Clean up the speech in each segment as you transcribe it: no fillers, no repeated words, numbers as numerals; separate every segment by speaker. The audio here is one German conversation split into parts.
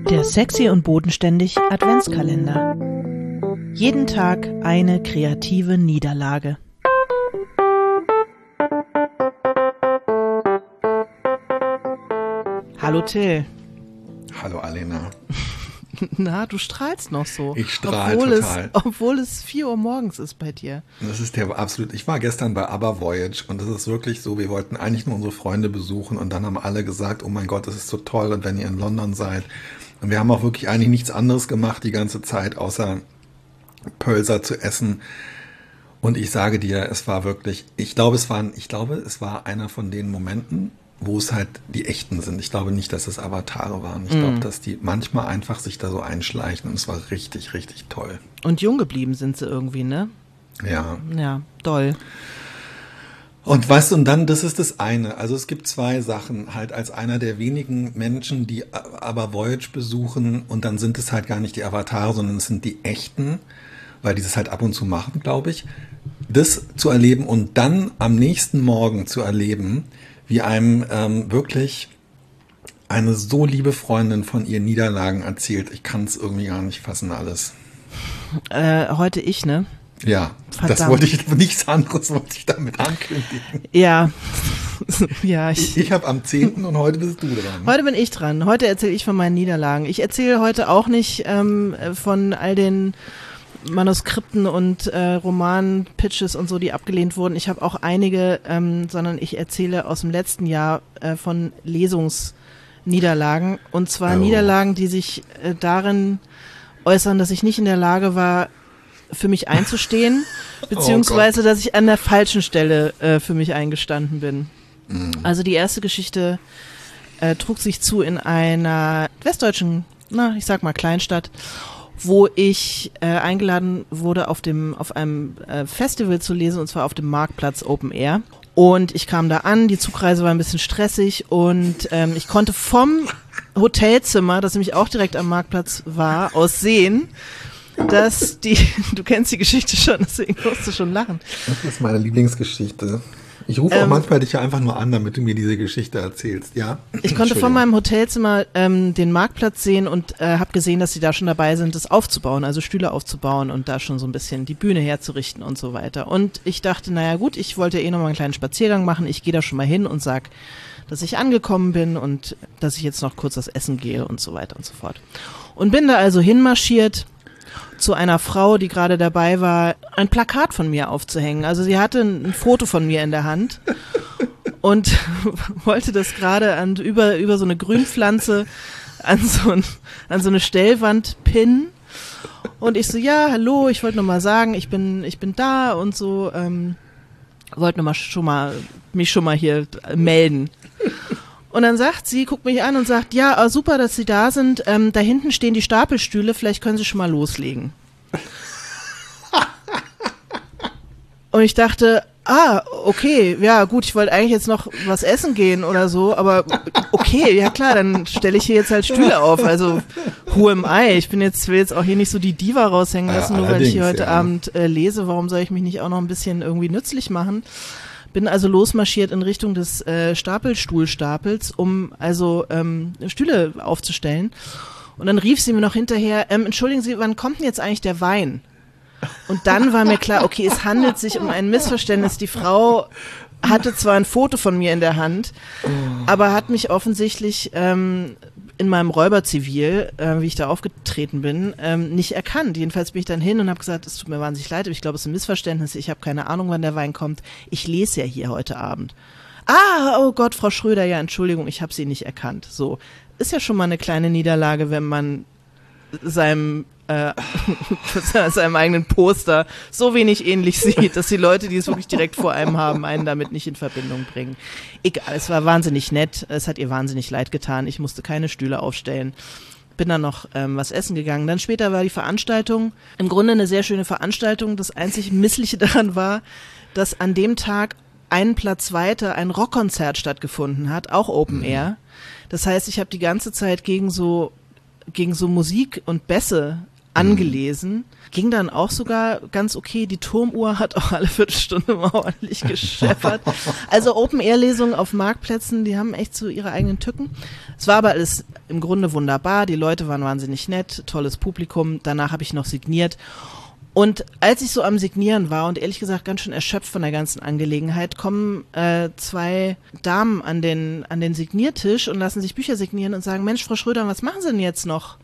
Speaker 1: Der Sexy und Bodenständig Adventskalender. Jeden Tag eine kreative Niederlage. Hallo Till.
Speaker 2: Hallo Alena.
Speaker 1: Na, du strahlst noch so.
Speaker 2: Ich strahle total.
Speaker 1: Obwohl es 4 Uhr morgens ist bei dir.
Speaker 2: Das ist der absolut. Ich war gestern bei ABBA Voyage und das ist wirklich so, wir wollten eigentlich nur unsere Freunde besuchen und dann haben alle gesagt, oh mein Gott, das ist so toll und wenn ihr in London seid. Und wir haben auch wirklich eigentlich nichts anderes gemacht die ganze Zeit, außer Pölser zu essen. Und ich sage dir, es war wirklich, ich glaube, es war einer von den Momenten, wo es halt die echten sind. Ich glaube nicht, dass es Avatare waren. Ich glaube, dass die manchmal einfach sich da so einschleichen und es war richtig, richtig toll.
Speaker 1: Und jung geblieben sind sie irgendwie, ne?
Speaker 2: Ja.
Speaker 1: Ja, doll.
Speaker 2: Und weißt du, und dann, das ist das eine. Also es gibt 2 Sachen, halt als einer der wenigen Menschen, die aber Voyage besuchen und dann sind es halt gar nicht die Avatare, sondern es sind die echten, weil die das halt ab und zu machen, glaube ich. Das zu erleben und dann am nächsten Morgen zu erleben, wie einem wirklich eine so liebe Freundin von ihren Niederlagen erzählt. Ich kann es irgendwie gar nicht fassen alles.
Speaker 1: Heute ich, ne?
Speaker 2: Ja,
Speaker 1: Verdammt.
Speaker 2: das wollte ich, nichts anderes wollte ich damit ankündigen.
Speaker 1: Ja. Ja,
Speaker 2: ich habe am 10. und heute bist du dran.
Speaker 1: Heute bin ich dran. Heute erzähle ich von meinen Niederlagen. Ich erzähle heute auch nicht von all den Manuskripten und Roman-Pitches und so, die abgelehnt wurden. Ich habe auch einige, sondern ich erzähle aus dem letzten Jahr von Lesungsniederlagen. Und zwar Niederlagen, die sich darin äußern, dass ich nicht in der Lage war, für mich einzustehen, beziehungsweise, dass ich an der falschen Stelle für mich eingestanden bin. Also die erste Geschichte trug sich zu in einer westdeutschen, ich sag mal Kleinstadt, wo ich eingeladen wurde, auf einem Festival zu lesen, und zwar auf dem Marktplatz Open Air. Und ich kam da an, die Zugreise war ein bisschen stressig und ich konnte vom Hotelzimmer, das nämlich auch direkt am Marktplatz war, aus sehen, dass du kennst die Geschichte schon, deswegen musst du schon lachen.
Speaker 2: Das ist meine Lieblingsgeschichte. Ich rufe auch manchmal dich ja einfach nur an, damit du mir diese Geschichte erzählst, ja?
Speaker 1: Ich konnte von meinem Hotelzimmer den Marktplatz sehen und habe gesehen, dass sie da schon dabei sind, das aufzubauen, also Stühle aufzubauen und da schon so ein bisschen die Bühne herzurichten und so weiter. Und ich dachte, naja gut, ich wollte noch mal einen kleinen Spaziergang machen, ich gehe da schon mal hin und sag, dass ich angekommen bin und dass ich jetzt noch kurz das Essen gehe und so weiter und so fort. Und bin da also hinmarschiert zu einer Frau, die gerade dabei war, ein Plakat von mir aufzuhängen. Also sie hatte ein Foto von mir in der Hand und wollte das gerade über so eine Grünpflanze an so eine Stellwand pinnen. Und ich so, ja, hallo, ich wollte nur mal sagen, ich bin da und so, wollte mich schon mal hier melden. Und dann guckt mich an und sagt, ja, super, dass Sie da sind. Da hinten stehen die Stapelstühle, vielleicht können Sie schon mal loslegen. Und ich dachte, okay, ja gut, ich wollte eigentlich jetzt noch was essen gehen oder so, aber okay, ja klar, dann stelle ich hier jetzt halt Stühle auf. Also who am I? Ich will jetzt auch hier nicht so die Diva raushängen lassen, nur weil ich hier heute Abend lese. Warum soll ich mich nicht auch noch ein bisschen irgendwie nützlich machen? Bin also losmarschiert in Richtung des Stapelstuhlstapels, um also Stühle aufzustellen. Und dann rief sie mir noch hinterher, entschuldigen Sie, wann kommt denn jetzt eigentlich der Wein? Und dann war mir klar, okay, es handelt sich um ein Missverständnis. Die Frau hatte zwar ein Foto von mir in der Hand, aber hat mich offensichtlich in meinem Räuberzivil, wie ich da aufgetreten bin, nicht erkannt. Jedenfalls bin ich dann hin und habe gesagt, es tut mir wahnsinnig leid, aber ich glaube, es ist ein Missverständnis. Ich habe keine Ahnung, wann der Wein kommt. Ich lese ja hier heute Abend. Oh Gott, Frau Schröder, ja, Entschuldigung, ich habe Sie nicht erkannt. So, ist ja schon mal eine kleine Niederlage, wenn man seinem eigenen Poster so wenig ähnlich sieht, dass die Leute, die es wirklich direkt vor einem haben, einen damit nicht in Verbindung bringen. Egal, es war wahnsinnig nett, es hat ihr wahnsinnig leid getan, ich musste keine Stühle aufstellen, bin dann noch was essen gegangen. Dann später war die Veranstaltung, im Grunde eine sehr schöne Veranstaltung. Das einzig Missliche daran war, dass an dem Tag einen Platz weiter ein Rockkonzert stattgefunden hat, auch Open Air. Das heißt, ich habe die ganze Zeit gegen so Musik und Bässe angelesen. Ging dann auch sogar ganz okay. Die Turmuhr hat auch alle Viertelstunde mal ordentlich gescheppert. Also Open-Air-Lesungen auf Marktplätzen, die haben echt so ihre eigenen Tücken. Es war aber alles im Grunde wunderbar. Die Leute waren wahnsinnig nett, tolles Publikum. Danach habe ich noch signiert. Und als ich so am Signieren war und ehrlich gesagt ganz schön erschöpft von der ganzen Angelegenheit, kommen 2 Damen an den Signiertisch und lassen sich Bücher signieren und sagen, Mensch, Frau Schröder, was machen Sie denn jetzt noch?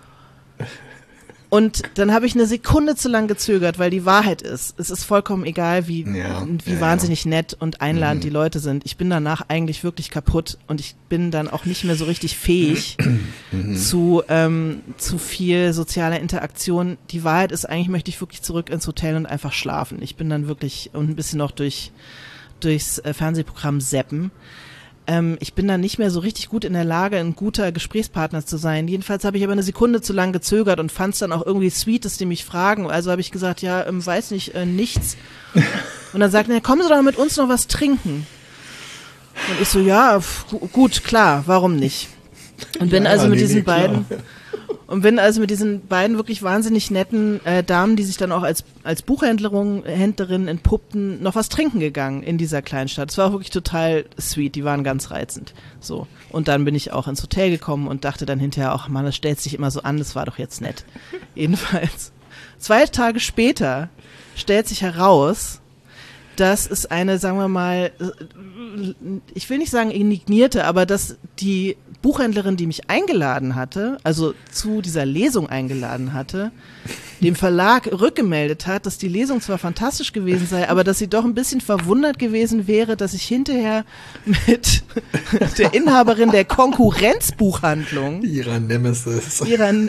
Speaker 1: Und dann habe ich eine Sekunde zu lang gezögert, weil die Wahrheit ist, es ist vollkommen egal, wie wahnsinnig nett und einladend die Leute sind. Ich bin danach eigentlich wirklich kaputt und ich bin dann auch nicht mehr so richtig fähig zu viel sozialer Interaktion. Die Wahrheit ist, eigentlich möchte ich wirklich zurück ins Hotel und einfach schlafen. Ich bin dann wirklich und ein bisschen noch durchs Fernsehprogramm zappen. Ich bin dann nicht mehr so richtig gut in der Lage, ein guter Gesprächspartner zu sein. Jedenfalls habe ich aber eine Sekunde zu lang gezögert und fand es dann auch irgendwie sweet, dass die mich fragen. Also habe ich gesagt, ja, weiß nicht, nichts. Und dann sagten, ja, kommen Sie doch mit uns noch was trinken. Und ich so, ja, gut, klar, warum nicht? Und bin also mit diesen beiden wirklich wahnsinnig netten Damen, die sich dann auch als Buchhändlerin entpuppten, noch was trinken gegangen in dieser Kleinstadt. Es war auch wirklich total sweet, die waren ganz reizend. So. Und dann bin ich auch ins Hotel gekommen und dachte dann hinterher auch, Mann, das stellt sich immer so an, das war doch jetzt nett. Jedenfalls. 2 Tage später stellt sich heraus, dass es eine, sagen wir mal, ich will nicht sagen indignierte, aber dass die Buchhändlerin, die mich eingeladen hatte, also zu dieser Lesung eingeladen hatte, dem Verlag rückgemeldet hat, dass die Lesung zwar fantastisch gewesen sei, aber dass sie doch ein bisschen verwundert gewesen wäre, dass ich hinterher mit der Inhaberin der Konkurrenzbuchhandlung,
Speaker 2: ihrer Nemesis,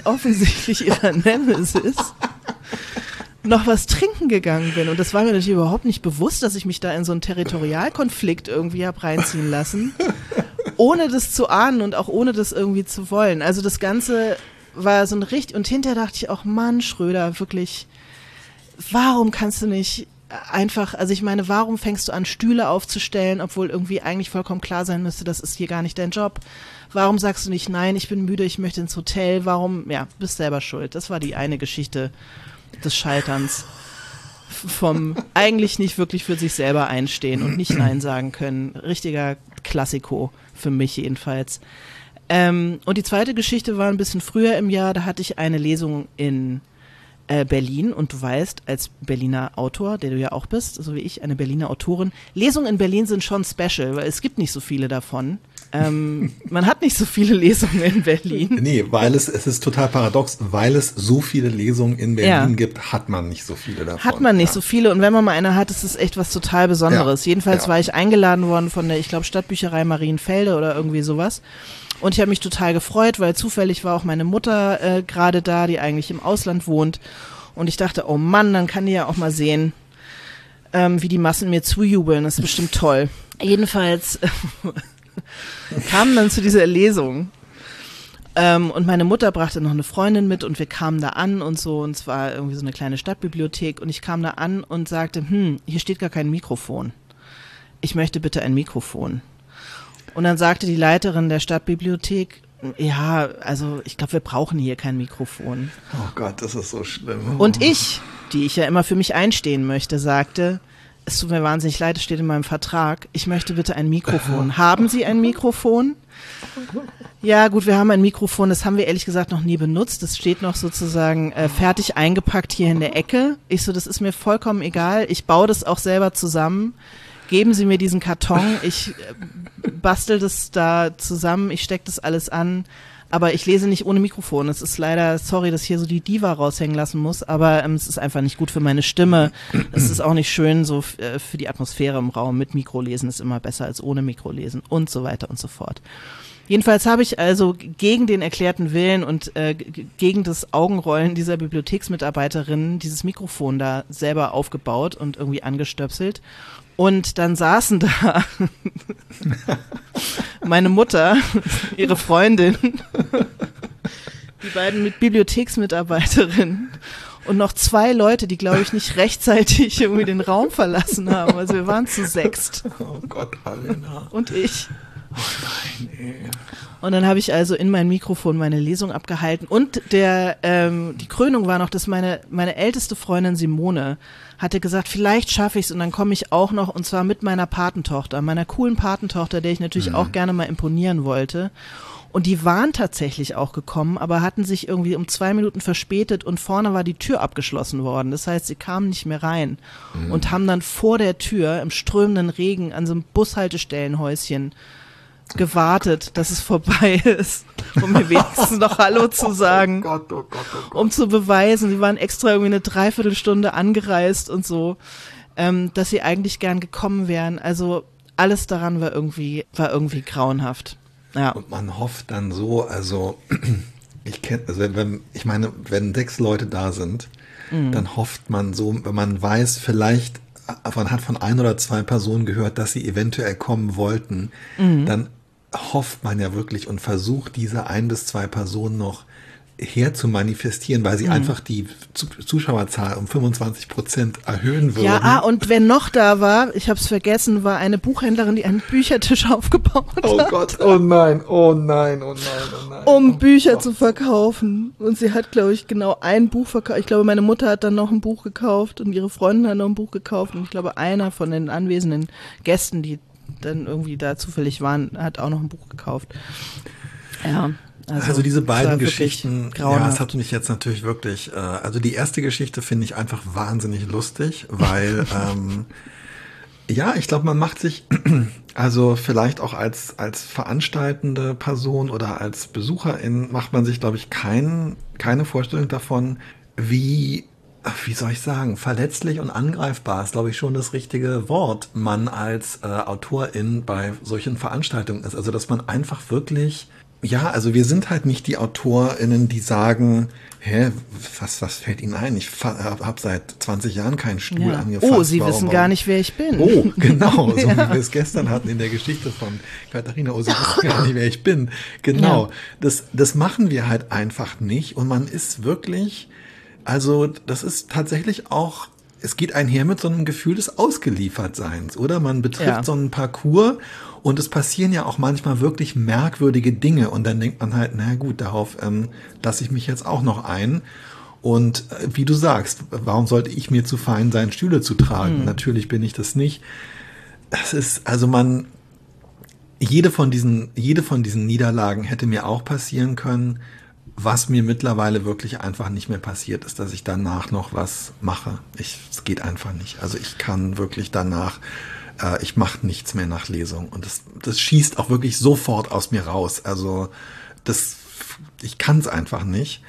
Speaker 1: noch was trinken gegangen bin. Und das war mir natürlich überhaupt nicht bewusst, dass ich mich da in so einen Territorialkonflikt irgendwie habe reinziehen lassen, ohne das zu ahnen und auch ohne das irgendwie zu wollen. Also das Ganze war so ein und hinterher dachte ich auch, Mann, Schröder, wirklich, warum kannst du nicht einfach, also ich meine, warum fängst du an, Stühle aufzustellen, obwohl irgendwie eigentlich vollkommen klar sein müsste, das ist hier gar nicht dein Job. Warum sagst du nicht, nein, ich bin müde, ich möchte ins Hotel, warum, ja, bist selber schuld. Das war die eine Geschichte des Scheiterns, vom eigentlich nicht wirklich für sich selber einstehen und nicht Nein sagen können. Richtiger Klassiko, für mich jedenfalls. Und die zweite Geschichte war ein bisschen früher im Jahr, da hatte ich eine Lesung in Berlin und du weißt, als Berliner Autor, der du ja auch bist, so wie ich, eine Berliner Autorin, Lesungen in Berlin sind schon special, weil es gibt nicht so viele davon. Man hat nicht so viele Lesungen in Berlin.
Speaker 2: Nee, weil es ist total paradox, weil es so viele Lesungen in Berlin gibt, hat man nicht so viele davon.
Speaker 1: Hat man nicht so viele und wenn man mal eine hat, ist es echt was total Besonderes. Jedenfalls war ich eingeladen worden von der, ich glaube, Stadtbücherei Marienfelde oder irgendwie sowas. Und ich habe mich total gefreut, weil zufällig war auch meine Mutter gerade da, die eigentlich im Ausland wohnt. Und ich dachte, oh Mann, dann kann die ja auch mal sehen, wie die Massen mir zujubeln. Das ist bestimmt toll. Jedenfalls kamen dann zu dieser Lesung und meine Mutter brachte noch eine Freundin mit und wir kamen da an und so und es war irgendwie so eine kleine Stadtbibliothek und ich kam da an und sagte, hier steht gar kein Mikrofon. Ich möchte bitte ein Mikrofon. Und dann sagte die Leiterin der Stadtbibliothek, ja, also ich glaube, wir brauchen hier kein Mikrofon.
Speaker 2: Oh Gott, das ist so schlimm.
Speaker 1: Und ich, die ich ja immer für mich einstehen möchte, sagte, es tut mir wahnsinnig leid, es steht in meinem Vertrag, ich möchte bitte ein Mikrofon. Haben Sie ein Mikrofon? Ja gut, wir haben ein Mikrofon, das haben wir ehrlich gesagt noch nie benutzt, das steht noch sozusagen fertig eingepackt hier in der Ecke. Ich so, das ist mir vollkommen egal, ich baue das auch selber zusammen. Geben Sie mir diesen Karton, ich bastel das da zusammen, ich stecke das alles an, aber ich lese nicht ohne Mikrofon. Es ist leider, sorry, dass ich hier so die Diva raushängen lassen muss, aber es ist einfach nicht gut für meine Stimme. Es ist auch nicht schön so für die Atmosphäre im Raum. Mit Mikrolesen ist immer besser als ohne Mikrolesen und so weiter und so fort. Jedenfalls habe ich also gegen den erklärten Willen und gegen das Augenrollen dieser Bibliotheksmitarbeiterin dieses Mikrofon da selber aufgebaut und irgendwie angestöpselt. Und dann saßen da meine Mutter, ihre Freundin, die beiden Bibliotheksmitarbeiterinnen und noch 2 Leute, die, glaube ich, nicht rechtzeitig irgendwie den Raum verlassen haben. Also wir waren zu 6.
Speaker 2: Oh Gott, Alena.
Speaker 1: Und ich. Und dann habe ich also in mein Mikrofon meine Lesung abgehalten. Und die Krönung war noch, dass meine älteste Freundin Simone hatte gesagt, vielleicht schaffe ich es und dann komme ich auch noch, und zwar mit meiner Patentochter, meiner coolen Patentochter, der ich natürlich auch gerne mal imponieren wollte. Und die waren tatsächlich auch gekommen, aber hatten sich irgendwie um 2 Minuten verspätet und vorne war die Tür abgeschlossen worden. Das heißt, sie kamen nicht mehr rein und haben dann vor der Tür im strömenden Regen an so einem Bushaltestellenhäuschen gewartet, dass es vorbei ist, um mir wenigstens noch Hallo zu sagen.
Speaker 2: Oh Gott, oh Gott, oh Gott. Um
Speaker 1: zu beweisen, sie waren extra irgendwie eine Dreiviertelstunde angereist und so, dass sie eigentlich gern gekommen wären. Also alles daran war irgendwie grauenhaft. Ja.
Speaker 2: Und man hofft dann so, also wenn 6 Leute da sind, dann hofft man so, wenn man weiß, vielleicht man hat von 1 oder 2 Personen gehört, dass sie eventuell kommen wollten, dann hofft man ja wirklich und versucht, diese 1 bis 2 Personen noch her zu manifestieren, weil sie einfach die Zuschauerzahl um 25% erhöhen würden.
Speaker 1: Ja, und wer noch da war, ich habe es vergessen, war eine Buchhändlerin, die einen Büchertisch aufgebaut hat.
Speaker 2: Oh Gott, oh nein, oh nein, oh nein, oh nein.
Speaker 1: Um Bücher zu verkaufen. Und sie hat, glaube ich, genau ein Buch verkauft. Ich glaube, meine Mutter hat dann noch ein Buch gekauft und ihre Freundin hat noch ein Buch gekauft. Und ich glaube, einer von den anwesenden Gästen, die dann irgendwie da zufällig waren, hat auch noch ein Buch gekauft. Ja.
Speaker 2: Also diese beiden Geschichten, ja, es hat mich jetzt natürlich wirklich, also die erste Geschichte finde ich einfach wahnsinnig lustig, weil, ja, ich glaube, man macht sich, also vielleicht auch als veranstaltende Person oder als Besucherin macht man sich, glaube ich, keine Vorstellung davon, wie soll ich sagen, verletzlich und angreifbar ist, glaube ich, schon das richtige Wort, man als Autorin bei solchen Veranstaltungen ist. Also, dass man einfach wirklich, ja, also wir sind halt nicht die AutorInnen, die sagen, was fällt Ihnen ein? Ich habe seit 20 Jahren keinen Stuhl angefasst.
Speaker 1: Oh, Sie wissen gar nicht, wer ich bin.
Speaker 2: Oh, genau, so wie wir es gestern hatten in der Geschichte von Katharina. Oh, Sie wissen gar nicht, wer ich bin. Genau, das machen wir halt einfach nicht. Und man ist wirklich, also das ist tatsächlich auch, es geht einher mit so einem Gefühl des Ausgeliefertseins, oder? Man betrifft so einen Parcours und es passieren ja auch manchmal wirklich merkwürdige Dinge und dann denkt man halt, na gut, darauf lasse ich mich jetzt auch noch ein. Und wie du sagst, warum sollte ich mir zu fein sein, Stühle zu tragen? Natürlich bin ich das nicht. Das ist, also jede von diesen Niederlagen hätte mir auch passieren können. Was mir mittlerweile wirklich einfach nicht mehr passiert ist, dass ich danach noch was mache. Es geht einfach nicht. Also ich kann wirklich danach, ich mache nichts mehr nach Lesung. Und das schießt auch wirklich sofort aus mir raus. Also ich kann es einfach nicht.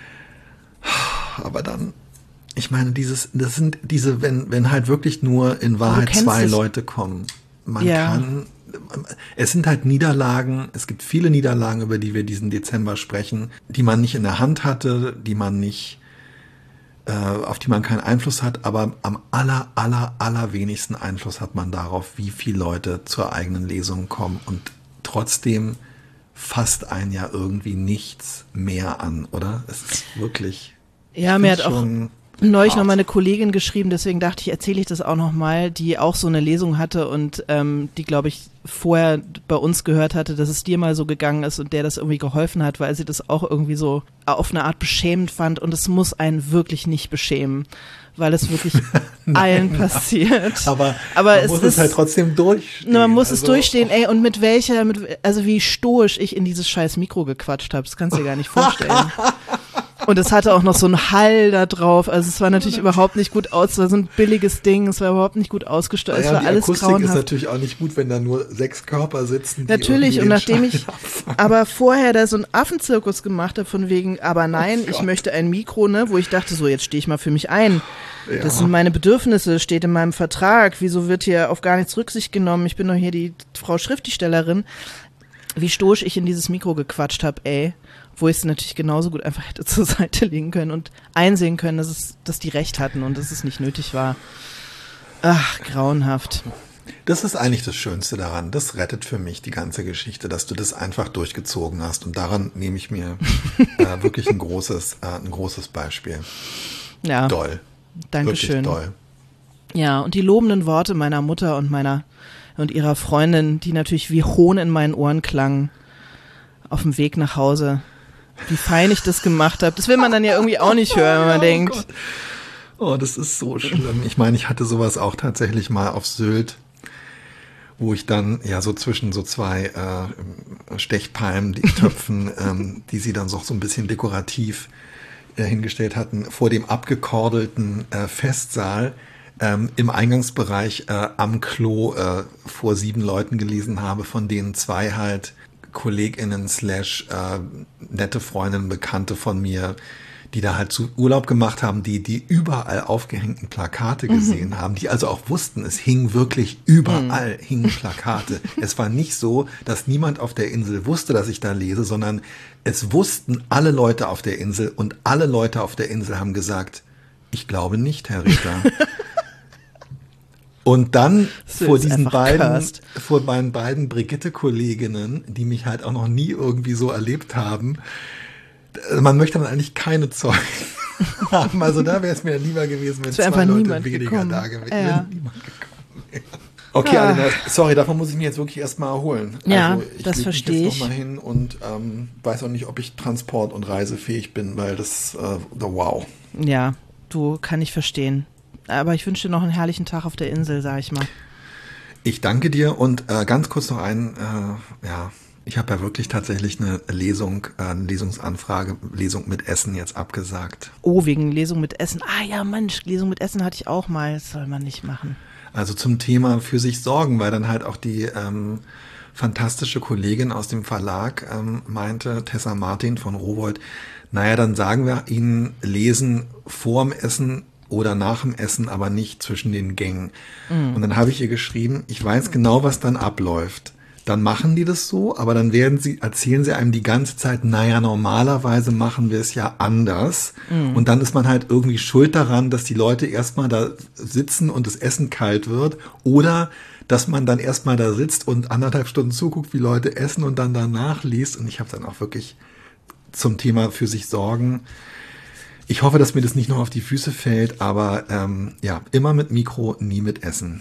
Speaker 2: Aber dann, ich meine, das sind diese, wenn halt wirklich nur in Wahrheit 2 Leute kommen. Man kann, es sind halt Niederlagen, es gibt viele Niederlagen, über die wir diesen Dezember sprechen, die man nicht in der Hand hatte, die man nicht, auf die man keinen Einfluss hat, aber am allerwenigsten Einfluss hat man darauf, wie viele Leute zur eigenen Lesung kommen und trotzdem fasst einen ja irgendwie nichts mehr an, oder? Es ist wirklich...
Speaker 1: Ja, mir hat auch neulich noch mal eine Kollegin geschrieben, deswegen dachte ich, erzähle ich das auch noch mal, die auch so eine Lesung hatte und die, glaube ich, vorher bei uns gehört hatte, dass es dir mal so gegangen ist und der das irgendwie geholfen hat, weil sie das auch irgendwie so auf eine Art beschämend fand und es muss einen wirklich nicht beschämen, weil es wirklich allen passiert.
Speaker 2: Aber man muss es halt trotzdem durchstehen.
Speaker 1: Man muss es durchstehen, ey, und also wie stoisch ich in dieses scheiß Mikro gequatscht habe, das kannst du dir gar nicht vorstellen. Und es hatte auch noch so einen Hall da drauf. Also es war natürlich überhaupt nicht gut aus. Es war so ein billiges Ding. Es war überhaupt nicht gut ausgestattet. Es war alles grauenhaft. Die Akustik ist
Speaker 2: natürlich auch nicht gut, wenn da nur 6 Körper sitzen. Die
Speaker 1: natürlich. Und nachdem ich aber vorher da so einen Affenzirkus gemacht habe, von wegen, aber nein, ich möchte ein Mikro, ne, wo ich dachte, so jetzt stehe ich mal für mich ein. Ja. Das sind meine Bedürfnisse, steht in meinem Vertrag. Wieso wird hier auf gar nichts Rücksicht genommen? Ich bin doch hier die Frau Schriftstellerin. Wie stoisch ich in dieses Mikro gequatscht habe, ey. Wo ich es natürlich genauso gut einfach hätte zur Seite legen können und einsehen können, dass die recht hatten und dass es nicht nötig war. Ach, grauenhaft.
Speaker 2: Das ist eigentlich das Schönste daran. Das rettet für mich die ganze Geschichte, dass du das einfach durchgezogen hast. Und daran nehme ich mir wirklich ein großes Beispiel.
Speaker 1: Ja.
Speaker 2: Doll.
Speaker 1: Dankeschön.
Speaker 2: Wirklich doll.
Speaker 1: Ja, und die lobenden Worte meiner Mutter und meiner und ihrer Freundin, die natürlich wie Hohn in meinen Ohren klang, auf dem Weg nach Hause. Wie fein ich das gemacht habe. Das will man dann ja irgendwie auch nicht hören, wenn man denkt.
Speaker 2: Gott. Oh, das ist so schlimm. Ich meine, ich hatte sowas auch tatsächlich mal auf Sylt, wo ich dann ja so zwischen so zwei Stechpalmen, die Töpfen, die sie dann so ein bisschen dekorativ hingestellt hatten, vor dem abgekordelten Festsaal im Eingangsbereich am Klo vor 7 Leuten gelesen habe, von denen 2 halt KollegInnen / nette Freundinnen, Bekannte von mir, die da halt zu Urlaub gemacht haben, die überall aufgehängten Plakate gesehen haben, die also auch wussten, es hing wirklich überall hingen Plakate. Es war nicht so, dass niemand auf der Insel wusste, dass ich da lese, sondern es wussten alle Leute auf der Insel und alle Leute auf der Insel haben gesagt, ich glaube nicht, Herr Ritter. Und dann vor meinen beiden Brigitte-Kolleginnen, die mich halt auch noch nie irgendwie so erlebt haben, man möchte dann eigentlich keine Zeugen haben. Also da wäre es mir lieber gewesen, wenn 2 Leute weniger da gewesen wären. Ja. Niemand gekommen wäre. Okay, Alina, sorry, davon muss ich mich jetzt wirklich erstmal erholen.
Speaker 1: Ja,
Speaker 2: also
Speaker 1: das verstehe ich.
Speaker 2: Ich lege mich jetzt nochmal hin und weiß auch nicht, ob ich transport- und reisefähig bin, weil das, wow.
Speaker 1: Ja, kann ich verstehen. Aber ich wünsche dir noch einen herrlichen Tag auf der Insel, sag ich mal.
Speaker 2: Ich danke dir und ganz kurz noch ich habe ja wirklich tatsächlich eine Lesungsanfrage, Lesung mit Essen jetzt abgesagt.
Speaker 1: Oh, wegen Lesung mit Essen. Ah ja, Mensch, Lesung mit Essen hatte ich auch mal. Das soll man nicht machen.
Speaker 2: Also zum Thema für sich sorgen, weil dann halt auch die fantastische Kollegin aus dem Verlag meinte, Tessa Martin von Rowohlt, naja, dann sagen wir Ihnen, lesen vorm Essen oder nach dem Essen, aber nicht zwischen den Gängen. Und dann habe ich ihr geschrieben, ich weiß genau, was dann abläuft. Dann machen die das so, aber dann erzählen sie einem die ganze Zeit, naja, normalerweise machen wir es ja anders. Und dann ist man halt irgendwie schuld daran, dass die Leute erstmal da sitzen und das Essen kalt wird. Oder dass man dann erstmal da sitzt und 1,5 Stunden zuguckt, wie Leute essen und dann danach liest. Und ich habe dann auch wirklich zum Thema für sich sorgen. Ich hoffe, dass mir das nicht noch auf die Füße fällt, aber immer mit Mikro, nie mit Essen.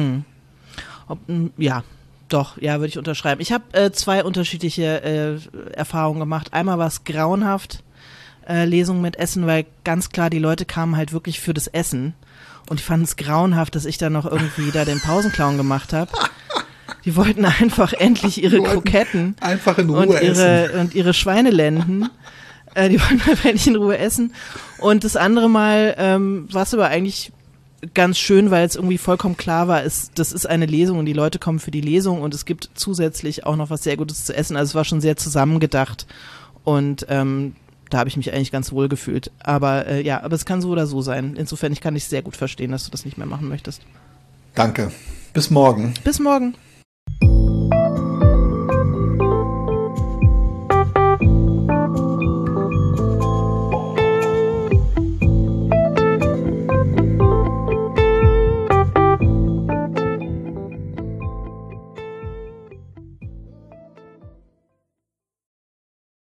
Speaker 1: Doch, ja, würde ich unterschreiben. Ich habe 2 unterschiedliche Erfahrungen gemacht. Einmal war es grauenhaft, Lesungen mit Essen, weil ganz klar, die Leute kamen halt wirklich für das Essen. Und die fanden es grauenhaft, dass ich dann noch irgendwie da den Pausenclown gemacht habe. Die wollten einfach endlich ihre Kroketten
Speaker 2: einfach in Ruhe essen.
Speaker 1: Und ihre Schweinelenden. Die wollten einfach endlich in Ruhe essen. Und das andere Mal war es aber eigentlich ganz schön, weil es irgendwie vollkommen klar war, das ist eine Lesung und die Leute kommen für die Lesung und es gibt zusätzlich auch noch was sehr Gutes zu essen. Also es war schon sehr zusammengedacht und da habe ich mich eigentlich ganz wohl gefühlt. Aber aber es kann so oder so sein. Insofern, ich kann dich sehr gut verstehen, dass du das nicht mehr machen möchtest.
Speaker 2: Danke. Bis morgen.
Speaker 1: Bis morgen.